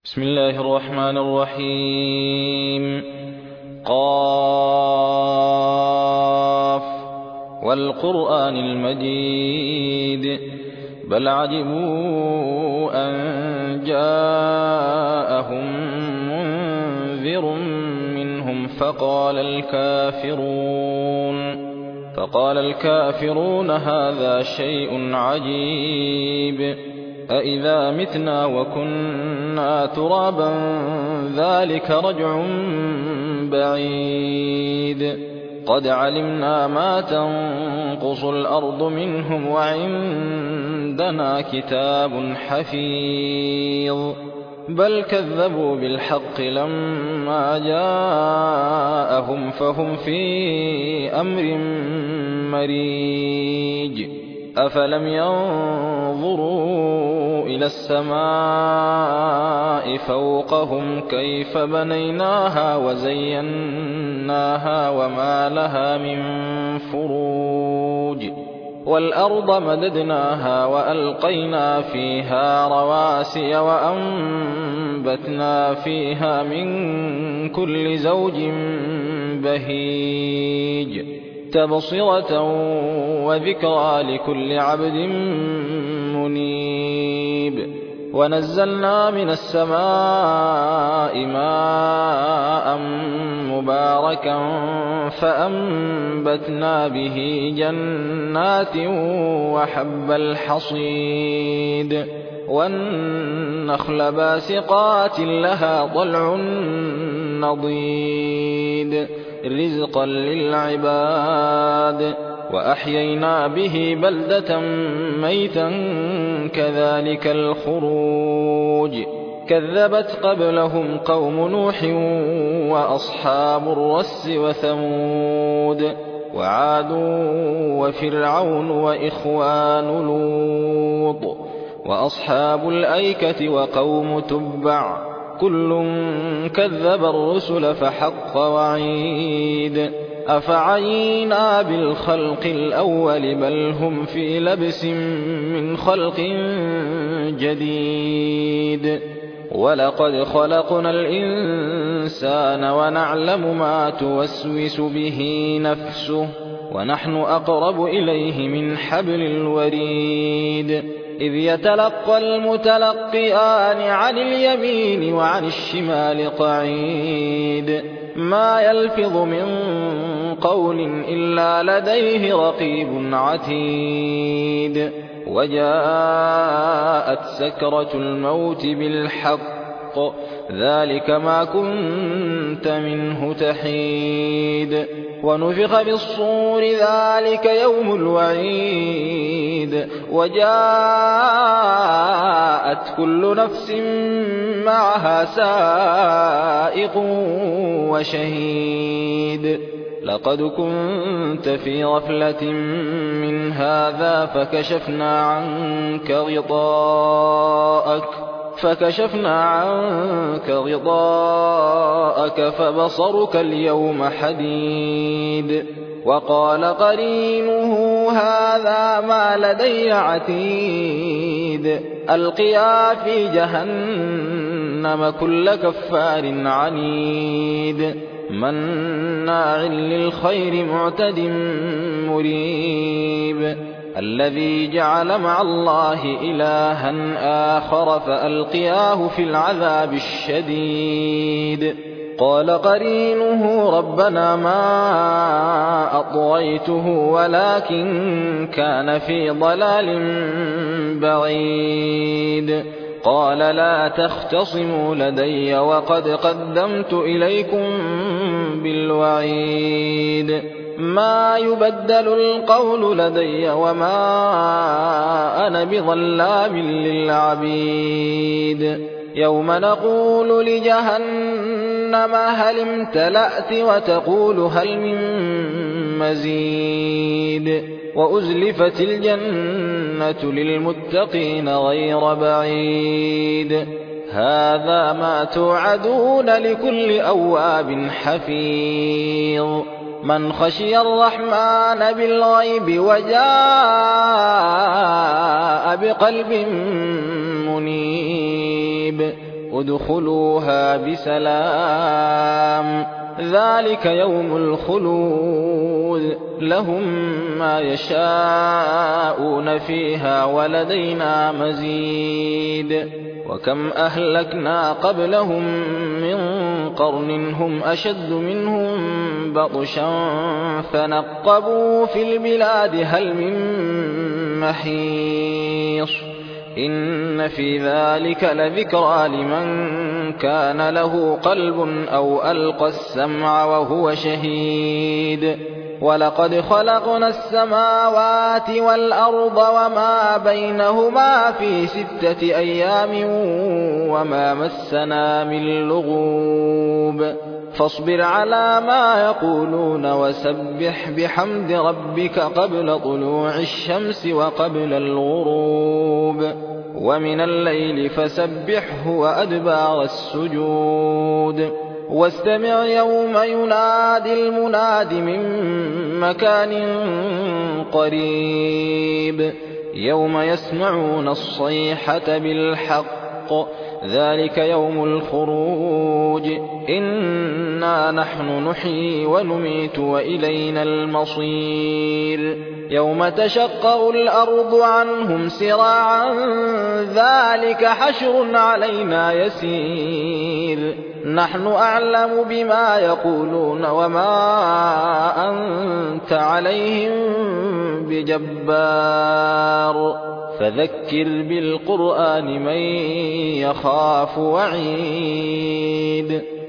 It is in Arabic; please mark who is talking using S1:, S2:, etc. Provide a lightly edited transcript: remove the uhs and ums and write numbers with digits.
S1: بسم الله الرحمن الرحيم. قاف والقرآن المجيد بل عجبوا أن جاءهم منذر منهم فقال الكافرون هذا شيء عجيب أإذا متنا وكنا ترابا ذلك رجع بعيد قد علمنا ما تنقص الأرض منهم وعندنا كتاب حفيظ بل كذبوا بالحق لما جاءهم فهم في أمر مريج أفلم ينظروا إلى السماء فوقهم كيف بنيناها وزيناها وما لها من فروج والأرض مددناها وألقينا فيها رواسي وأنبتنا فيها من كل زوج بهيج تبصرة وذكرى لكل عبد منيب ونزلنا من السماء ماء مباركا فأنبتنا به جنات وحب الحصيد والنخل باسقات لها طلع نضيد رزقا للعباد وأحيينا به بلدة ميتا كذلك الخروج كذبت قبلهم قوم نوح وأصحاب الرس وثمود وعاد وفرعون وإخوان لوط وأصحاب الأيكة وقوم تبع كل كذب الرسل فحق وعيد أفعينا بالخلق الأول بل هم في لبس من خلق جديد ولقد خلقنا الإنسان ونعلم ما توسوس به نفسه ونحن أقرب إليه من حبل الوريد إذ يتلقى المتلقيان عن اليمين وعن الشمال قعيد ما يلفظ من قول إلا لديه رقيب عتيد وجاءت سكرة الموت بالحق ذلك ما كنت منه تحيد ونفخ بالصور ذلك يوم الوعيد وجاءت كل نفس معها سائق وشهيد لقد كنت في غفلة من هذا فكشفنا عنك غطاءك فبصرك اليوم حديد وقال قرينه هذا ما لدي عتيد ألقيا في جهنم كل كفار عنيد مناع للخير معتد مريب الذي جعل مع الله إلها آخر فألقياه في العذاب الشديد قال قرينه ربنا ما أطغيته ولكن كان في ضلال بعيد قال لا تختصموا لدي وقد قدمت إليكم بالوعيد ما يبدل القول لدي وما أنا بظلام للعبيد يوم نقول لجهنم هل امتلأت وتقول هل من مزيد وأزلفت الجنة للمتقين غير بعيد هذا ما توعدون لكل أواب حفيظ من خشي الرحمن بالغيب وجاء بقلب منيب ادخلوها بسلام ذلك يوم الخلود لهم ما يشاءون فيها ولدينا مزيد وكم أهلكنا قبلهم من قرن هم أشد منهم بطشا فنقبوا في البلاد هل من محيص إن في ذلك لذكرى لمن كان له قلب أو ألقى السمع وهو شهيد ولقد خلقنا السماوات والأرض وما بينهما في 6 أيام وما مسنا من لغوب فاصبر على ما يقولون وسبح بحمد ربك قبل طلوع الشمس وقبل الغروب ومن الليل فسبحه وأدبار السجود واستمع يوم ينادي المناد من مكان قريب يوم يسمعون الصيحة بالحق ذلك يوم الخروج إنا نحن نحيي ونميت وإلينا المصير يوم تشقق الأرض عنهم سراعا ذلك حشر علينا يسير نحن أعلم بما يقولون وما أنت عليهم بجبار فذكر بالقرآن من يخاف وعيد